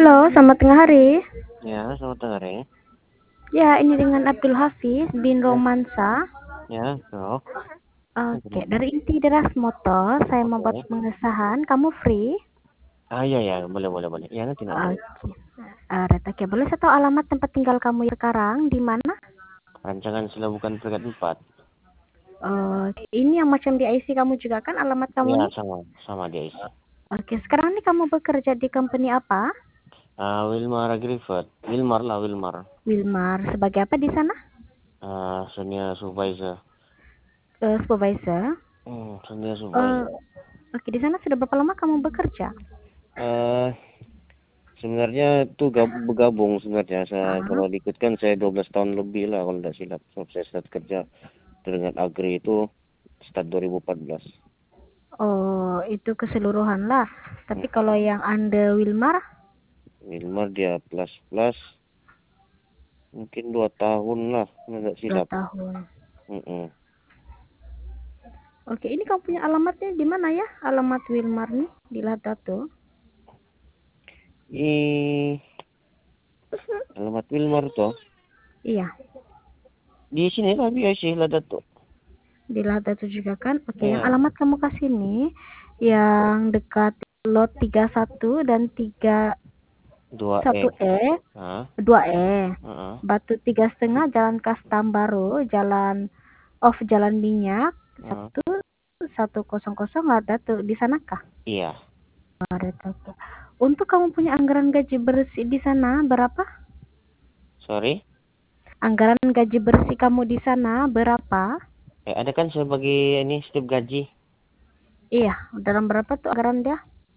Halo, selamat tengah hari. Ya, selamat sore. Ya, ini dengan Abdul Hafiz bin Ya, Romansa. ya, bro. Oke, Kenapa? dari inti Deras Motor, saya membuat Oke. pengesahan. Kamu free? Ah, ya, ya, boleh, boleh, boleh. Ya, nanti. Oke. Oke, boleh saya tahu alamat tempat tinggal kamu sekarang di mana? Rancangan Silabukan Peringkat 4. Oke, ini yang macam di IC kamu juga kan alamat kamu Ya, nih? sama dia isi. Oke, sekarang nih kamu bekerja di company apa? Wilmar Griffith. Wilmar lah, Wilmar. Wilmar. Sebagai apa di sana? Senior supervisor. Supervisor. Senior Eh, supervisor. oke, di sana sudah berapa lama kamu bekerja? Eh, sebenarnya itu bergabung sebenarnya. Kalau diikutkan saya 12 tahun lebih lah kalau tidak silap. Saya start kerja dengan Agri itu start 2014. Oh, itu keseluruhan lah. Tapi kalau yang Anda Wilmar, Wilmar dia plus mungkin 2 tahun lah, tidak 2 silap. tahun. Mm-mm. Oke, ini kamu punya alamatnya di mana ya? Alamat Wilmar nih di Ladato. Alamat Wilmar tuh Iya, di sini lah biasa lah tuh. di Ladato juga kan. Oke, yang Ya, alamat kamu kasih nih yang dekat lot 31 dan 2E. 31E, Hah? 2E. Heeh. Batu 3,5 Jalan Kastam Baru, Jalan Minyak, Heeh. 100 Ladato. Di sanakah? Iya. Oke. Untuk kamu punya anggaran gaji bersih di sana berapa? Sorry. Anggaran gaji bersih kamu di sana berapa? Ada kan sebagai ini setiap gaji. Iya, dalam berapa tuh anggaran dia?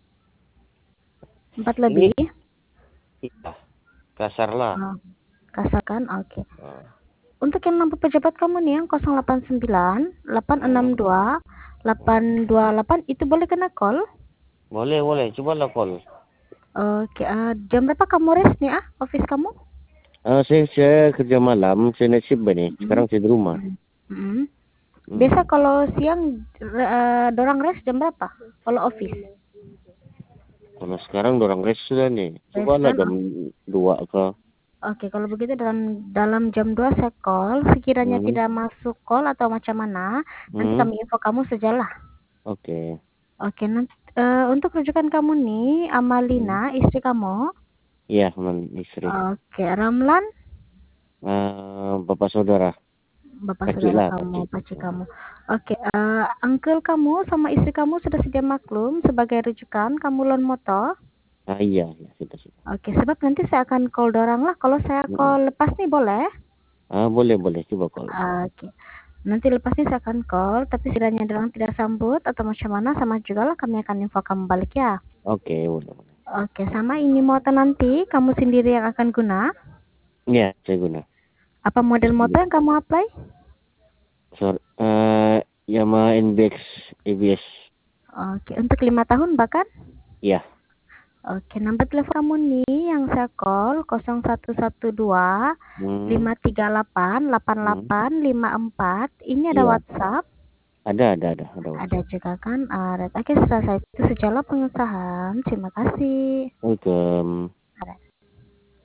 4 Ini lebih? iya, kasar lah. Oh, kasarkan, oke. Heeh. Untuk yang nomor pejabat kamu nih yang 089 Heeh. 862 828 itu boleh kena call? Boleh, boleh. Coba lah call. Oke, jam berapa kamu rest nih office kamu? Saya kerja malam, saya night shift nih. Sekarang saya di rumah. Hmm. Biasa Hmm. kalau siang dorang rest jam berapa? Kalau office? Kalau sekarang dorang rest sudah nih. Coba Rest lah kan? jam 2 ke. Oke, kalau begitu dalam jam 2 saya call, sekiranya Hmm. tidak masuk call atau macam mana, nanti Hmm. kami info kamu sejalah. Oke. Oke, nanti untuk rujukan kamu nih, Amalina, istri kamu. Iya, istri. Oke, Ramlan, Bapak saudara. bapak Kaki saudara lah, kamu, kaki. pacar kamu. Oke, uncle kamu sama istri kamu sudah sedia maklum sebagai rujukan kamu loan motor. Iya, ya, sudah. Oke, sebab nanti saya akan call dorang lah. Kalau saya call lepas nih boleh? Boleh, boleh. Coba call. Oke. Nanti lepas ini saya akan call, tapi sekiranya dorang tidak sambut atau macam mana, sama juga lah kami akan info kamu balik ya. Oke, boleh. Oke, sama ini motor nanti kamu sendiri yang akan guna. Iya, saya guna. Apa model motor yang kamu apply? Sorry, Yamaha NBX ABS. Oke, untuk 5 tahun bahkan? Iya. Oke, nomor telepon kamu nih yang saya call 0112 Hmm. 538 8854. Ini ada Iya. WhatsApp. Ada Ada WhatsApp. juga kan? Oke, selesai itu sejalan pengesahan. Terima kasih. Welcome.